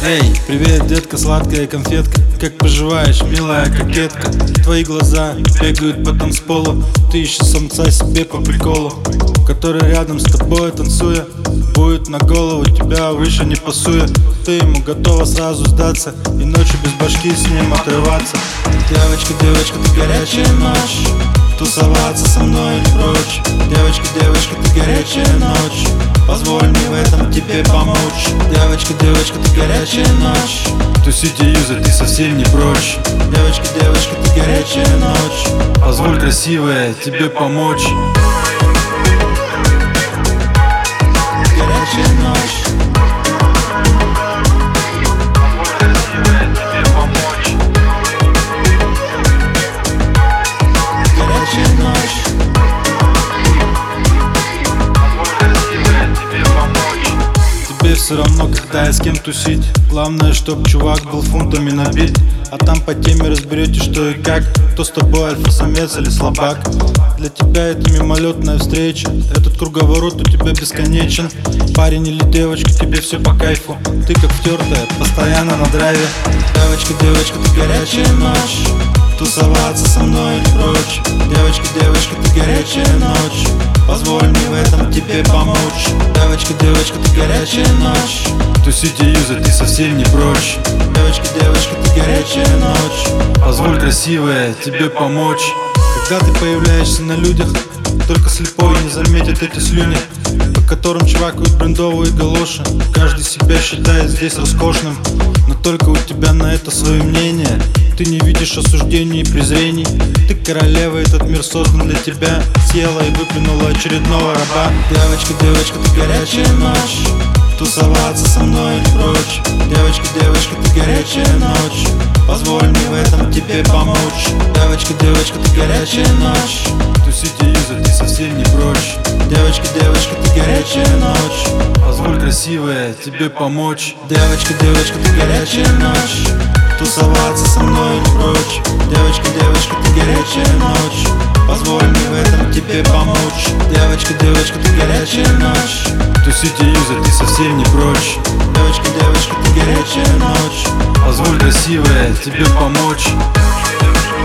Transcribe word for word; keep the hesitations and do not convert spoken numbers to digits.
Эй, привет, детка, сладкая конфетка. Как поживаешь, милая кокетка? Твои глаза бегают по танцполу. Ты ищешь самца себе по приколу, который рядом с тобой, танцуя, будет на голову тебя выше не пасуя. Ты ему готова сразу сдаться и ночью без башки с ним отрываться. Девочка, девочка, ты горячая ночь, тусоваться со мной не прочь. Девочка, девочка, ты горячая ночь, позволь мне в этом тебе помочь. Девочка, девочка, ты горячая ночь, тусить и юзать ты совсем не прочь. Девочка, девочка, ты горячая ночь, позволь, красивая, тебе помочь. Горячая ночь, все равно, когда и с кем тусить. Главное, чтоб чувак был фунтами набит. А там по теме разберете, что и как. Кто с тобой, альфа-самец или слабак. Для тебя это мимолетная встреча. Этот круговорот у тебя бесконечен. Парень или девочка, тебе все по кайфу. Ты как втертая, постоянно на драйве. Девочка, девочка, ты горячая ночь, тусоваться со мной не прочь. Девочка, девочка, ты горячая ночь, позволь мне в этом тебе помочь. Девочка, девочка, ты горячая ночь, тусить и юзать ты совсем не прочь. Девочка, девочка, ты горячая ночь, позволь, красивая, тебе помочь. Когда ты появляешься на людях, только слепой не заметит эти слюни, по которым чвакают брендовые галоши. Каждый себя считает здесь роскошным, но только у тебя на это свое мнение. Ты не видишь осуждений и презрений. Ты королева, этот мир создан для тебя. Съела и выплюнула очередного раба. Девочка, девочка, ты горячая ночь, тусоваться со мной не прочь. Девочка, девочка, ты горячая ночь, позволь мне в этом тебе помочь. Девочка, девочка, ты горячая ночь, тусить и юзать ты совсем не прочь. Девочка, девочка, ты горячая ночь, позволь, красивая, тебе помочь. Девочка, девочка, ты горячая ночь, тусоваться со мной не прочь. Девочка, девочка, ты горячая ночь, позволь мне в этом тебе помочь. Девочка, девочка, ты горячая ночь, тусить и юзать ты совсем не прочь. Девочка, девочка, ты горячая ночь, позволь, красивая, тебе помочь.